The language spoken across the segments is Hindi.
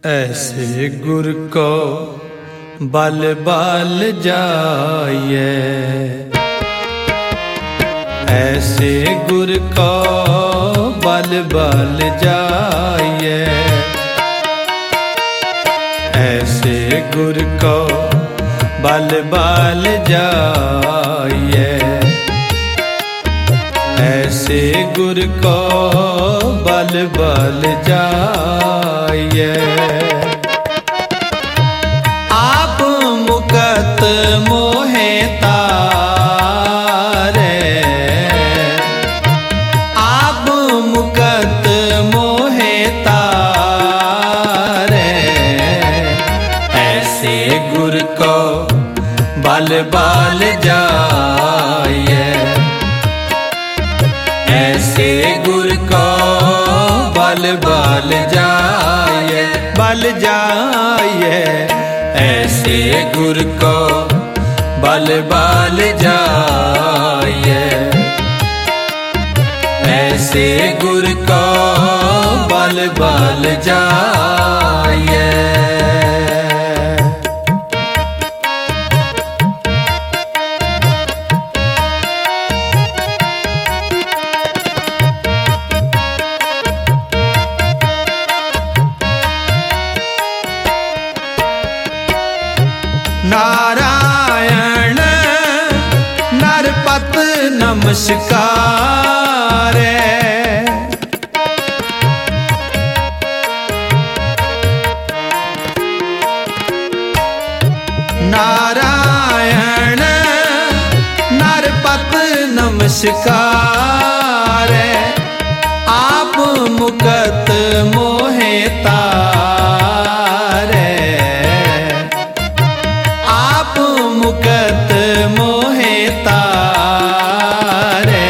ऐसे गुर को बल बल जाइए, ऐसे गुर को बल बल जाइए, ऐसे गुर को बल बल जाइए, ऐसे गुर को बल बल जाइए। आप मुकत मोहे तारे, आप मुकत मोहे तारे, ऐसे गुर को बल बल जाइए, ऐसे गुर को बल बल जाइए, बल जाइए, ऐसे गुर को बल बल जाइए, ऐसे गुर को बल बल जाइए। नारायण नरपत नमस्कार, नारायण नरपत नमस्कार, आप मुकत मोहे तारे, आप मुकत मोहे तारे,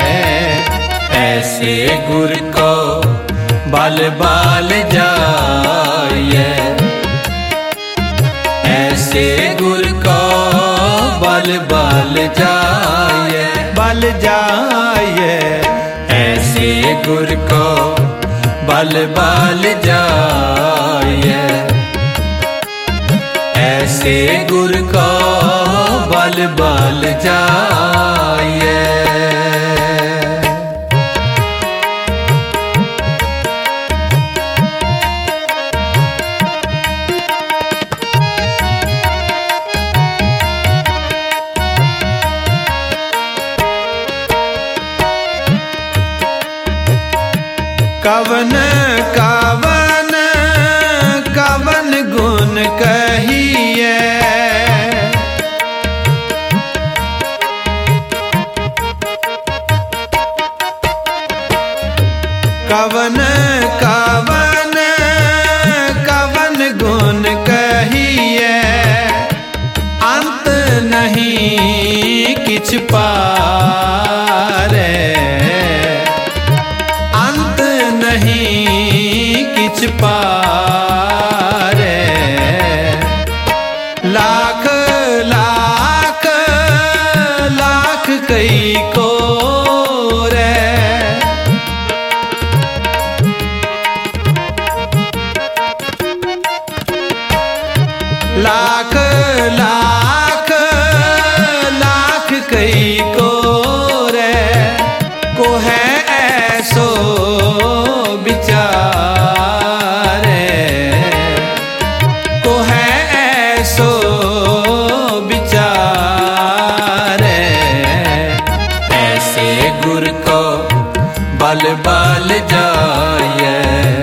ऐसे गुर को बल बल जाइए, ऐसे गुर को बल बल जाइए, बल जाइए, ऐसे गुर को बल बल जाइए, ऐसे गुर को बल बल जाइए। कवन कवन कवन गुण कहिए, कवन कवन कवन गुण कहिए, अंत नहीं किछ पारे, अंत नहीं किछ पारे, लाख लाख लाख कई को रे, लाख लाख लाख कई को रे, को है ऐसो बिचारे, को है ऐसो बिचारे, ऐसे गुर को बल बल जाइए,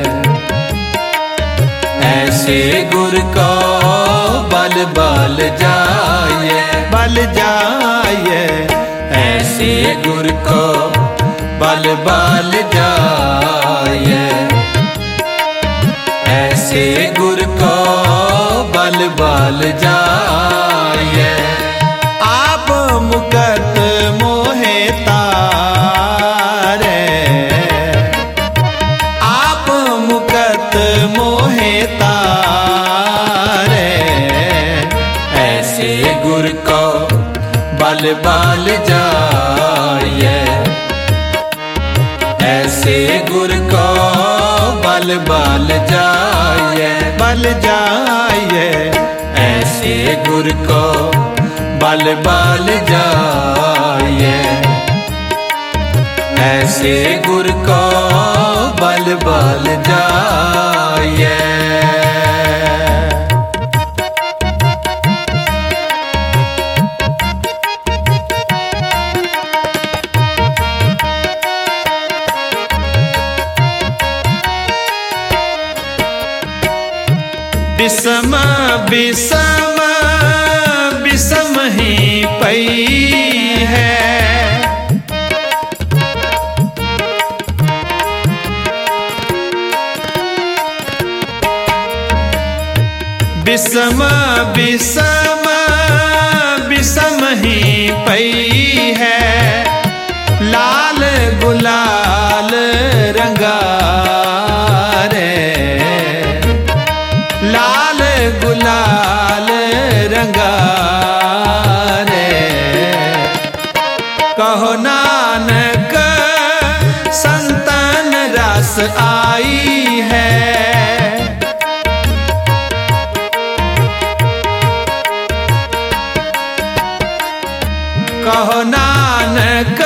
ऐसे गुर को बल बल जाइए, बल जाइए, ऐसे गुर को बल बल जाइए, ऐसे गुर को बल बल जाइए। आप मुकत मोहे तारे, आप मुकत मोहे तारे, ऐसे गुर को बल बल जाइए, ऐसे गुर को बल बल जाइए, बल जाए, ऐसे गुर को बल बल जाए, ऐसे गुर को बल बल जाए। बिसम बिसम बिसम ही पई है, बिसम बिसम बिसम ही पई है, लाल गुलाल रंगा लाल गुलाल रंगा रे। कहो नानक संतन रस आई है, कहो नानक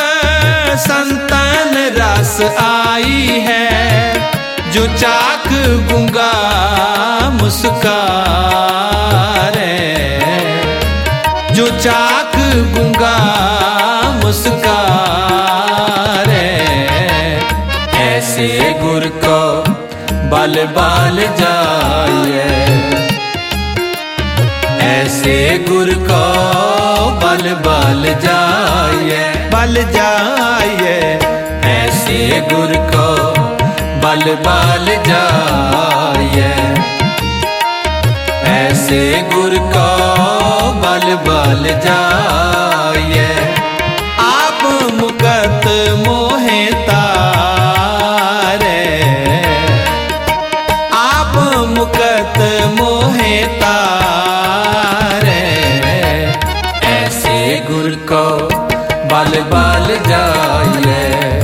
संतन रस आई है, जो चाक गूंगा मुस्कारे, जो चाक गूंगा मुस्कारे, ऐसे गुर को बल बल जाए, ऐसे गुर को बल बल जाए, बल जाए, ऐसे गुर को बल बल जाए, ऐसे गुर को बल बल जाए। आप मुकत मोहे तारे, आप मुकत मोहे तारे, ऐसे गुर को बल बल जाए,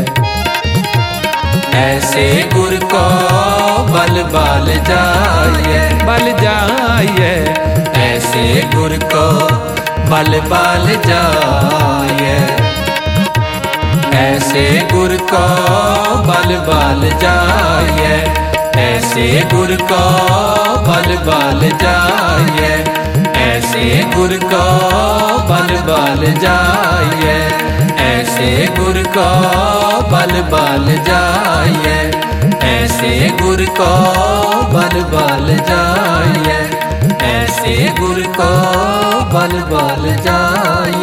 ऐसे गुर को बल बल जाए, बल जाए, ऐसे गुर को बल बल जाए, ऐसे गुर को बल बल जाए, ऐसे गुर को बल बल जाए, ऐसे गुर को बल बल जाए, ऐसे गुर को बल बल जाए, ऐसे गुर को बल बल जाए, ऐसे गुर को बल बल जाए।